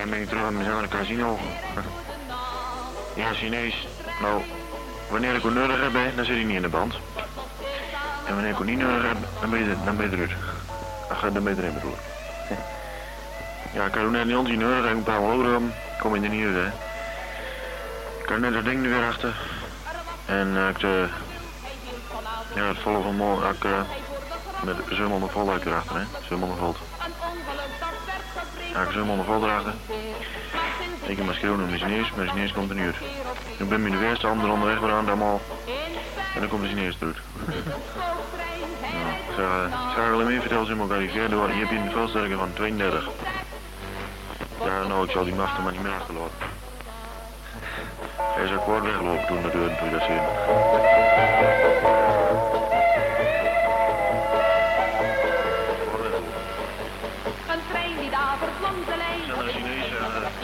Ja, ben ik terug aan mezelf naar de casino. Ja, Chinees. Nou, wanneer ik het nodig heb, dan zit hij niet in de band. En wanneer ik het niet nodig heb, dan ben je eruit. Ach, dan ben je erin bedoel. Ja, ik kan ook net niet ontzien hoor, dan heb ik een paar euro, kom je er niet uit hè. Ik kan net dat ding nu weer achter. En ja, het volle van morgen, ik met zo'n onder vol uit erachter hè, zo'n onder volt. Ja, ik zo'n onder vol erachter. Ik heb mijn schreeuw nog de Chinees komt er niet uit. Ik ben met de weerste handen onderweg gedaan, allemaal. En dan komt de Chinees eruit. Ja, ik ga wel meer vertellen, ze elkaar die door. Je hebt hier een veldsterker van 32. Ja, nou, ik zal die master maar niet meer achterlaten. Hij is akkoord weggelopen toen de deur toen je dat zien. Een trein die daar langs de lijn. Zijn er Chinees